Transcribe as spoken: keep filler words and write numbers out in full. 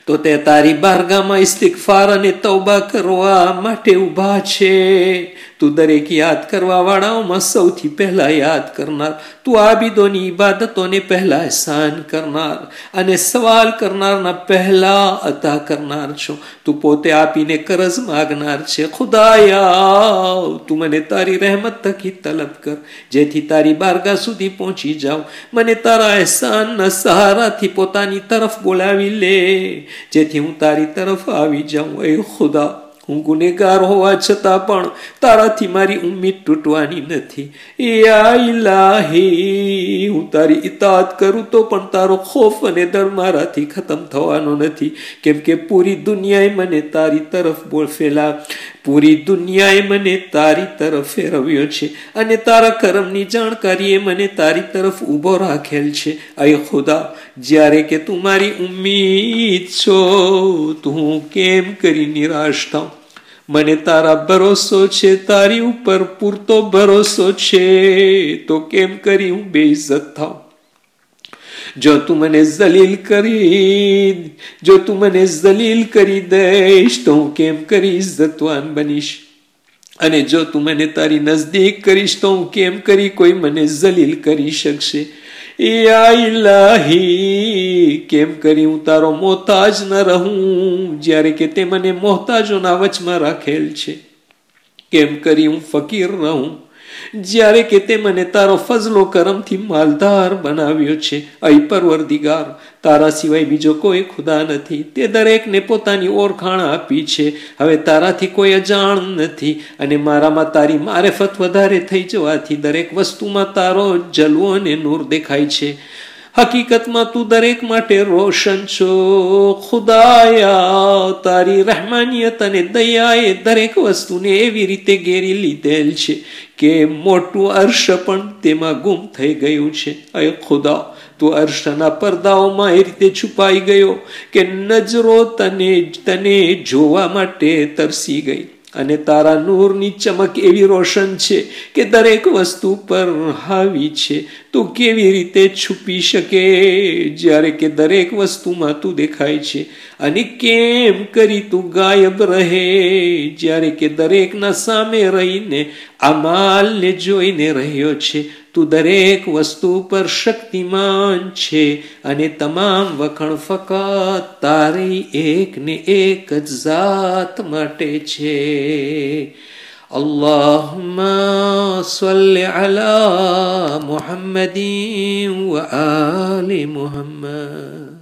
તો તે તારી બારગામાં ઇસ્તિગફાર અને તૌબા કરવા માટે ઊભા છે. તું દરેક યાદ કરવા વાળાઓમાં સૌથી પહેલા યાદ કરનાર, તું આબિદોની ઇબાદતોને પહેલા એહસાન કરનાર અને સવાલ કરનારના પહેલા અતા કરનાર છો. તું પોતે આપીને કરજ માગનાર છે. ખુદાયા, તું મને તારી રહેમત થકી તલબ કર, જેથી તારી બારગાહ સુધી પહોંચી જાઉં. મને તારા એહસાનના સહારાથી પોતાની તરફ બોલાવી લે, જેથી હું તારી તરફ આવી જાઉં. એ ખુદા, હું ગુનેગાર હોવા છતાં પણ તારાથી મારી ઉમ્મીદ તૂટવાની નથી. યા ઇલાહી, હું તારી ઇતાઅત કરું તો પણ તારો ખોફ અને ડર મારાથી ખતમ થવાનો નથી, કેમ કે પૂરી દુનિયાએ મને તારી તરફ બોલ ફેલા પૂરી દુનિયાએ મને તારી તરફ ફેરવ્યો છે અને તારા કરમની જાણકારીએ મને તારી તરફ ઊભો રાખેલ છે. અય ખુદા, જ્યારે કે તું મારી ઉમ્મીદ છો, તો હું કેમ કરી નિરાશ થાઉં? મને તારા ભરોસો છે, તારી ઉપર પૂરતો ભરોસો છે, તો કેમ કરી હું બેઇજ્જત થાઉં? જો તું મને જલીલ કરી જો તું મને જલીલ કરી દઈશ તો હું કેમ કરી ઇજ્જતવાન બનીશ, અને જો તું મને તારી નજદીક કરીશ તો હું કેમ કરી કોઈ મને જલીલ કરી શકશે. યા ઇલાહી, કેમ કરી હું તારો મોહતાજ ન રહું, જ્યારે કે તે મને મોહતાજોના વચમાં રાખેલ છે? કેમ કરી હું ફકીર રહું, જ્યારે કે તે મને તારો ફઝલો કરમથી માલદાર બનાવ્યો છે? અય પરવરદિગાર, તારા સિવાય બીજો કોઈ ખુદા નથી. તે દરેકને પોતાની ઓળખાણ આપી છે. હવે તારાથી કોઈ અજાણ નથી, અને મારામાં તારી મારેફત વધારે થઈ જવાથી દરેક વસ્તુમાં તારો જલવો અને નૂર દેખાય છે. હકીકતમાં તું દરેક માટે રોશન છો. ખુદાયા, તારી રહેમાનિયત અને દયાએ દરેક વસ્તુને એવી રીતે ઘેરી લીધેલ છે કે મોટું અર્શ પણ તેમાં ગુમ થઈ ગયું છે. અય ખુદા, તું અર્શના પડદાઓમાં એ રીતે છુપાઈ ગયો કે નજરો તને તને જોવા માટે તરસી ગઈ, અને તારા નૂરની ચમક એવી રોશન છે કે દરેક વસ્તુ પર હાવી છે. તું કેવી રીતે છુપી શકે, જ્યારે કે દરેક વસ્તુમાં તું દેખાય છે? અને કેમ કરી તું ગાયબ રહે, જ્યારે કે દરેકના સામે રહીને અમાલને જોઈને રહ્યો છે? તું દરેક વસ્તુ પર શક્તિમાન છે, અને તમામ વખાણ ફકત તારી એક ને એક જ ઝાત માટે છે. અલ્લાહુમ્મા સલ્લિ અલા મુહમ્મદિન વ આલિ મુહમ્મદ.